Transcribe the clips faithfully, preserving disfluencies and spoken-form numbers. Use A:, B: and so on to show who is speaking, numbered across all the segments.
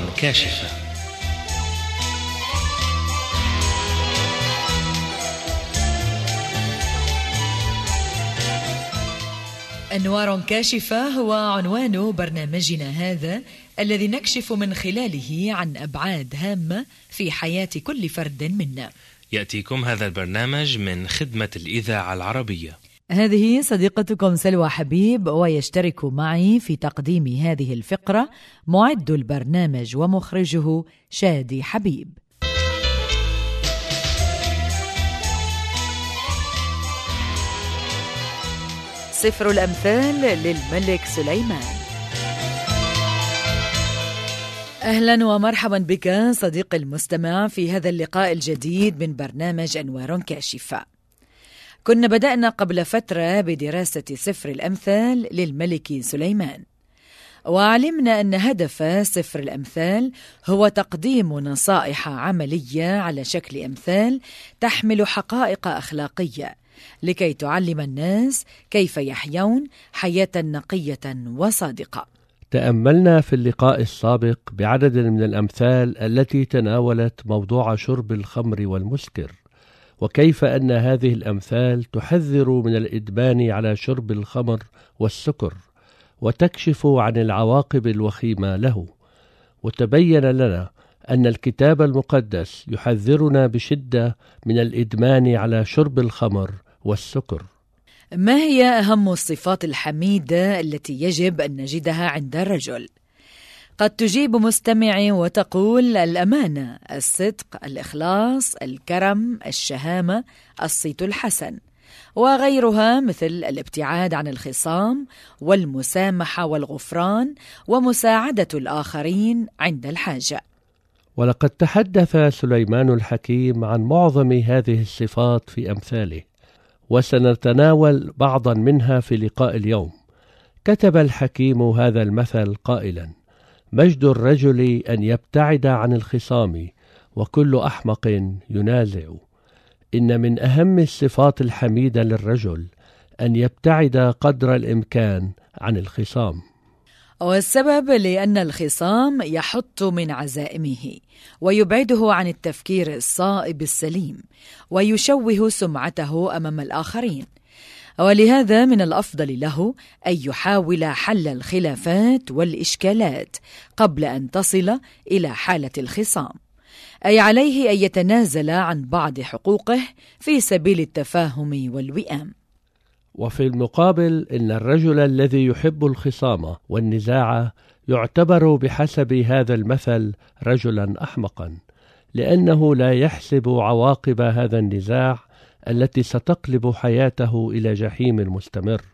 A: كاشفة.
B: أنوار كاشفة هو عنوان برنامجنا هذا، الذي نكشف من خلاله عن أبعاد هامة في حياة كل فرد منا.
A: يأتيكم هذا البرنامج من خدمة الإذاعة العربية.
B: هذه صديقتكم سلوى حبيب، ويشترك معي في تقديم هذه الفقرة معد البرنامج ومخرجه شادي حبيب. سفر الأمثال للملك سليمان. أهلا ومرحبا بك صديقي المستمع في هذا اللقاء الجديد من برنامج أنوار كاشفة. كنا بدأنا قبل فترة بدراسة سفر الأمثال للملك سليمان، وعلمنا أن هدف سفر الأمثال هو تقديم نصائح عملية على شكل أمثال تحمل حقائق أخلاقية لكي تعلم الناس كيف يحيون حياة نقية وصادقة.
C: تأملنا في اللقاء السابق بعدد من الأمثال التي تناولت موضوع شرب الخمر والمسكر، وكيف أن هذه الأمثال تحذر من الإدمان على شرب الخمر والسكر وتكشف عن العواقب الوخيمة له. وتبين لنا أن الكتاب المقدس يحذرنا بشدة من الإدمان على شرب الخمر والسكر.
B: ما هي أهم الصفات الحميدة التي يجب أن نجدها عند الرجل؟ قد تجيب مستمعي وتقول الأمانة، الصدق، الإخلاص، الكرم، الشهامة، الصيت الحسن، وغيرها مثل الابتعاد عن الخصام والمسامحة والغفران ومساعدة الآخرين عند الحاجة.
C: ولقد تحدث سليمان الحكيم عن معظم هذه الصفات في أمثاله، وسنتناول بعضا منها في لقاء اليوم. كتب الحكيم هذا المثل قائلا: مجد الرجل أن يبتعد عن الخصام، وكل أحمق ينازع. إن من أهم الصفات الحميدة للرجل أن يبتعد قدر الإمكان عن الخصام.
B: والسبب لأن الخصام يحط من عزائمه ويبعده عن التفكير الصائب السليم ويشوه سمعته أمام الآخرين، ولهذا من الأفضل له أن يحاول حل الخلافات والإشكالات قبل أن تصل إلى حالة الخصام، أي عليه أن يتنازل عن بعض حقوقه في سبيل التفاهم والوئام.
C: وفي المقابل إن الرجل الذي يحب الخصام والنزاع يعتبر بحسب هذا المثل رجلا أحمقا، لأنه لا يحسب عواقب هذا النزاع التي ستقلب حياته إلى جحيم مستمر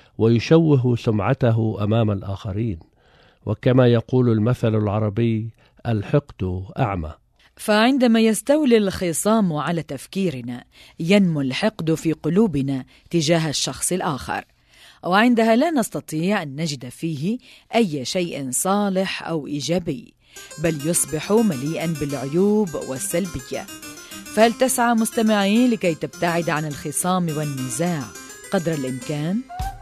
C: ويشوه سمعته أمام الآخرين. وكما يقول المثل العربي: الحقد أعمى.
B: فعندما يستولي الخصام على تفكيرنا ينمو الحقد في قلوبنا تجاه الشخص الآخر، وعندها لا نستطيع أن نجد فيه أي شيء صالح أو إيجابي، بل يصبح مليئا بالعيوب والسلبية. فهل تسعى مستمعي لكي تبتعد عن الخصام والنزاع قدر الإمكان؟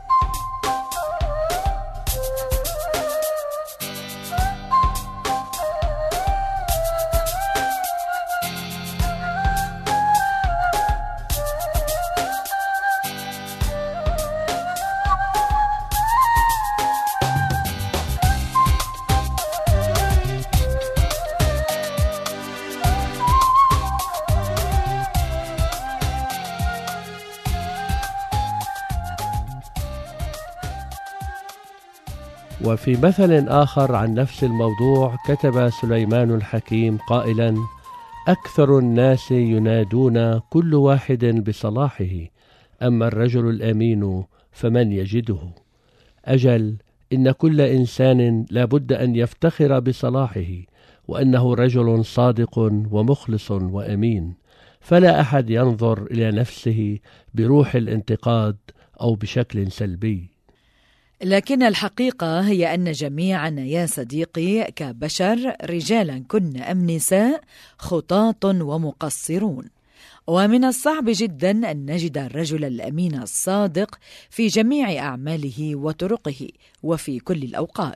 C: وفي مثل آخر عن نفس الموضوع كتب سليمان الحكيم قائلا: أكثر الناس ينادون كل واحد بصلاحه، أما الرجل الأمين فمن يجده. أجل إن كل إنسان لا بد أن يفتخر بصلاحه، وأنه رجل صادق ومخلص وأمين، فلا أحد ينظر إلى نفسه بروح الانتقاد أو بشكل سلبي.
B: لكن الحقيقة هي أن جميعنا يا صديقي كبشر، رجالا كنا أم نساء، خطاة ومقصرون، ومن الصعب جدا أن نجد الرجل الأمين الصادق في جميع أعماله وطرقه وفي كل الأوقات.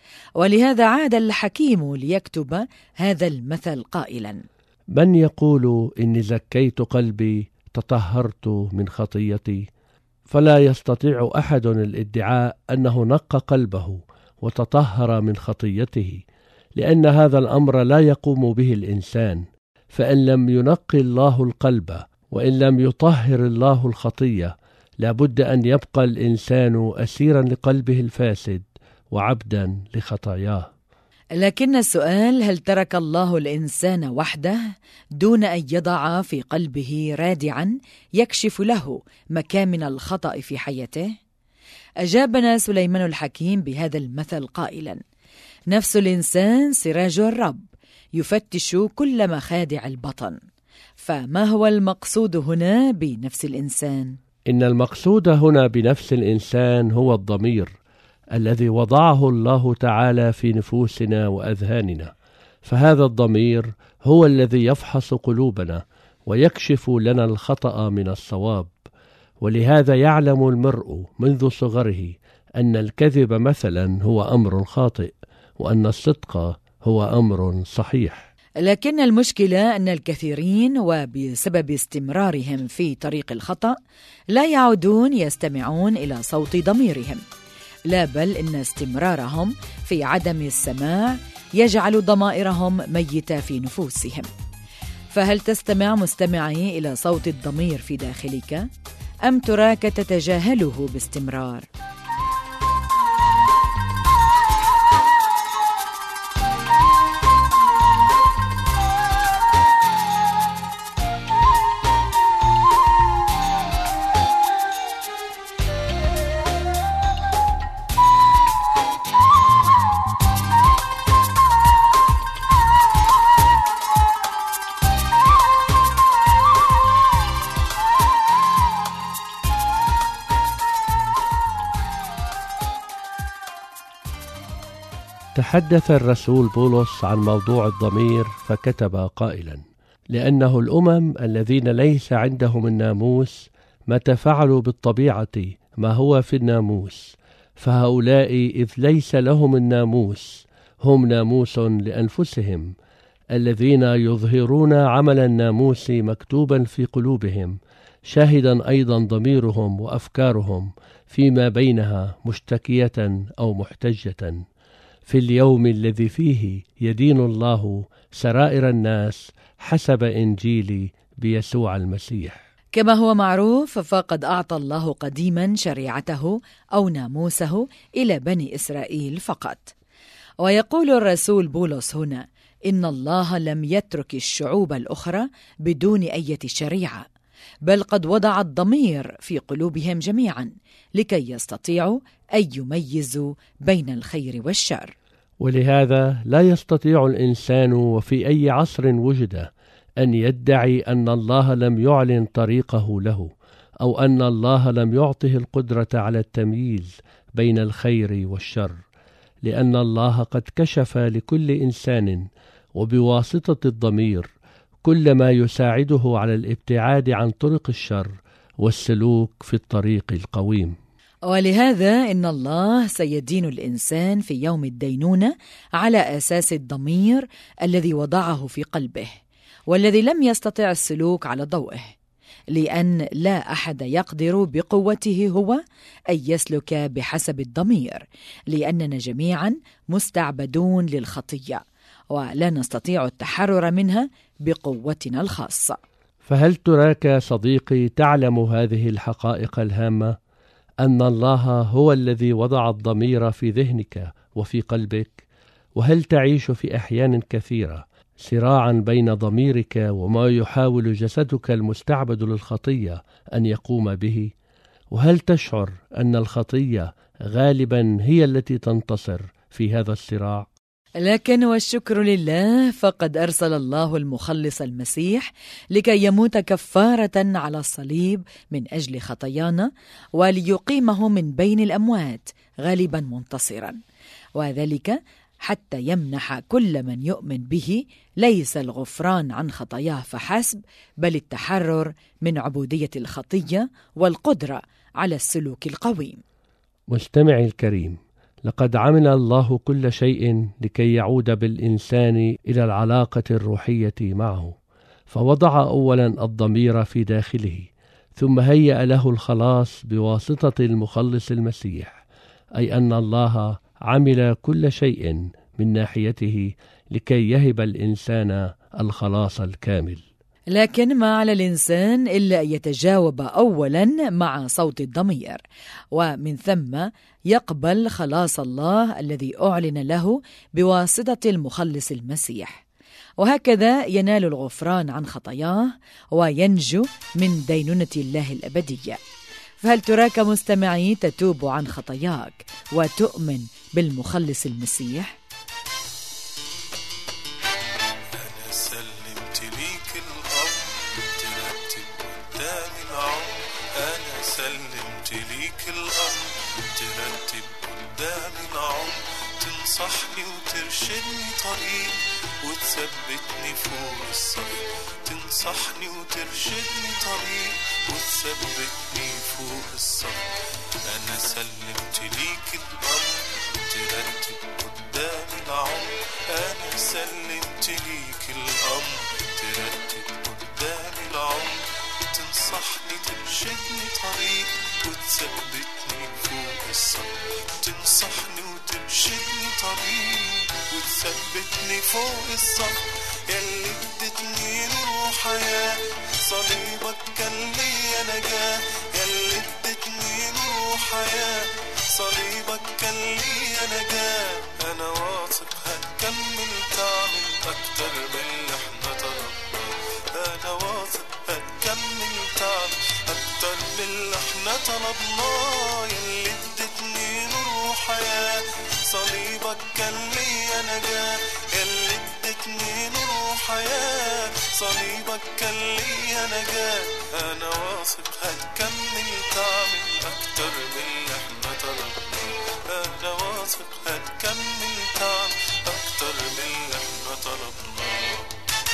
B: ولهذا عاد الحكيم ليكتب هذا المثل قائلا:
C: من يقول إني زكيت قلبي تطهرت من خطيتي؟ فلا يستطيع أحد الادعاء أنه نقى قلبه وتطهر من خطيته، لأن هذا الأمر لا يقوم به الإنسان. فإن لم ينقي الله القلب وإن لم يطهر الله الخطية، لابد أن يبقى الإنسان أسيرا لقلبه الفاسد وعبدا لخطاياه.
B: لكن السؤال: هل ترك الله الإنسان وحده دون أن يضع في قلبه رادعا يكشف له مكامن الخطأ في حياته؟ أجابنا سليمان الحكيم بهذا المثل قائلا: نفس الإنسان سراج الرب يفتش كل مخادع البطن. فما هو المقصود هنا بنفس الإنسان؟
C: إن المقصود هنا بنفس الإنسان هو الضمير الذي وضعه الله تعالى في نفوسنا وأذهاننا. فهذا الضمير هو الذي يفحص قلوبنا ويكشف لنا الخطأ من الصواب. ولهذا يعلم المرء منذ صغره أن الكذب مثلا هو أمر خاطئ، وأن الصدق هو أمر صحيح.
B: لكن المشكلة أن الكثيرين وبسبب استمرارهم في طريق الخطأ لا يعودون يستمعون إلى صوت ضميرهم، لا بل إن استمرارهم في عدم السماع يجعل ضمائرهم ميتة في نفوسهم. فهل تستمع مستمعي إلى صوت الضمير في داخلك؟ أم تراك تتجاهله باستمرار؟
C: تحدث الرسول بولس عن موضوع الضمير فكتب قائلا: لأنه الأمم الذين ليس عندهم الناموس متى فعلوا بالطبيعة ما هو في الناموس، فهؤلاء إذ ليس لهم الناموس هم ناموس لأنفسهم، الذين يظهرون عمل الناموس مكتوبا في قلوبهم، شاهدا أيضا ضميرهم وأفكارهم فيما بينها مشتكية أو محتجة، في اليوم الذي فيه يدين الله سرائر الناس حسب إنجيل بيسوع المسيح.
B: كما هو معروف، فقد أعطى الله قديما شريعته أو ناموسه إلى بني إسرائيل فقط. ويقول الرسول بولس هنا إن الله لم يترك الشعوب الأخرى بدون أي شريعة، بل قد وضع الضمير في قلوبهم جميعا لكي يستطيعوا أن يميزوا بين الخير والشر.
C: ولهذا لا يستطيع الإنسان وفي أي عصر وجد أن يدعي أن الله لم يعلن طريقه له، أو أن الله لم يعطه القدرة على التمييز بين الخير والشر، لأن الله قد كشف لكل إنسان وبواسطة الضمير كل ما يساعده على الابتعاد عن طرق الشر والسلوك في الطريق القويم.
B: ولهذا إن الله سيدين الإنسان في يوم الدينونة على أساس الضمير الذي وضعه في قلبه، والذي لم يستطع السلوك على ضوئه، لأن لا أحد يقدر بقوته هو أن يسلك بحسب الضمير، لأننا جميعا مستعبدون للخطية ولا نستطيع التحرر منها بقوتنا الخاصة.
C: فهل تراك صديقي تعلم هذه الحقائق الهامة، أن الله هو الذي وضع الضمير في ذهنك وفي قلبك؟ وهل تعيش في أحيان كثيرة صراعا بين ضميرك وما يحاول جسدك المستعبد للخطية أن يقوم به؟ وهل تشعر أن الخطية غالبا هي التي تنتصر في هذا الصراع؟
B: لكن والشكر لله، فقد أرسل الله المخلص المسيح لكي يموت كفارة على الصليب من أجل خطايانا، وليقيمه من بين الأموات غالبا منتصرا، وذلك حتى يمنح كل من يؤمن به ليس الغفران عن خطاياه فحسب، بل التحرر من عبودية الخطية والقدرة على السلوك القويم.
C: مستمعي الكريم، لقد عمل الله كل شيء لكي يعود بالإنسان إلى العلاقة الروحية معه، فوضع أولا الضمير في داخله، ثم هيأ له الخلاص بواسطة المخلص المسيح، أي أن الله عمل كل شيء من ناحيته لكي يهب الإنسان الخلاص الكامل.
B: لكن ما على الإنسان إلا أن يتجاوب أولا مع صوت الضمير، ومن ثم يقبل خلاص الله الذي أعلن له بواسطة المخلص المسيح، وهكذا ينال الغفران عن خطاياه وينجو من دينونة الله الأبدية. فهل تراك مستمعي تتوب عن خطاياك وتؤمن بالمخلص المسيح؟
D: أنا سلمت ليك الأمر ترتب قدامي العمر، أنا سلمت ليك الأمر ترتب قدامي العمر، تنصحني وترشدني طريق وتثبتني فوق الصخر، تنصحني وترشدني طريق وتثبتني فوق الصخر. أنا سلمت ليك الأمر ترتب قدامي العمر، أنا سلمت ليك الأمر ترتب قدامي العمر، تنصحني ترشدني طريق وتثبتني فوق الصخر، تنصحني وترشدني طريق وتثبتني فوق الصخر. يلي ادتني نور وحياة صليبك كان ليا نجاة، يلي ادتني نور وحياة صليبك كان ليا نجاة. أنا واثق هتكمل تعمل أكتر من اللي احنا طلبناه، أنا واثق هتكمل تعمل أكتر من اللي احنا طلبناه. يلي ادتني نور وحياة صليبك كان ليا نجاة، يلي ادتني نور وحياة صليبك كان ليا نجاة. أنا واثق هتكمل تعمل أكتر من اللي احنا طلبناه، أنا واثق هتكمل تعمل أكتر من اللي احنا طلبناه.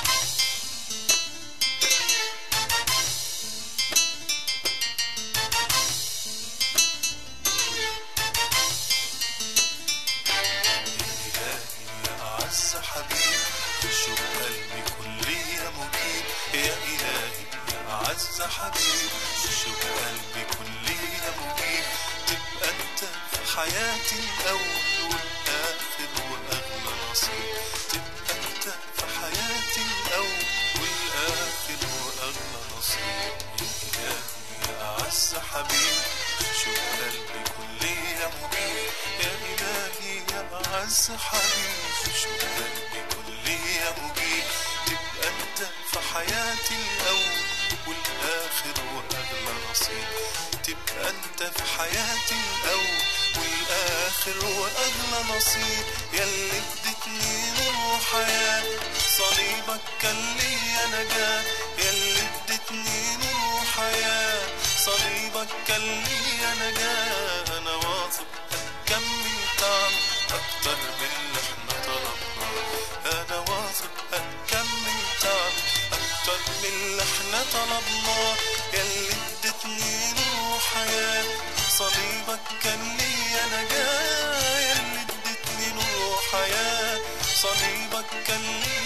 D: حبيب شوف قلبي كل يا مجيب، يا إلهي يا أعز حبيب شوف قلبي كل يا مجيب، تبقى أنت في حياتي الأول والآخر وأغلى نصيب، تبقى أنت في حياتي الأول والآخر وأغلى نصيب. يا إلهي يا أعز حبيب شوف قلبي كل يا مجيب، يا إلهي يا أعز حبيب شوف قلبي كل يا مجيب، تبقى أنت في حياتي الأول والآخر وأغلى نصيب، تبقى أنت في حياتي الأول والآخر وأغلى نصيب. يلي ادتني نور وحياة صليبك كان ليا نجاة، يلي ادتني نور وحياة صليبك كان ليا نجاة. أنا واثق هتكمل تعمل أكتر من اللي احنا طلبناه، أنا واثق هتكمل تعمل أكتر من اللي احنا طلبناه. يلي ادتني نور وحياة صليبك كان ليا نجاة، يلي ادتني نور وحياة صليبك كان ليا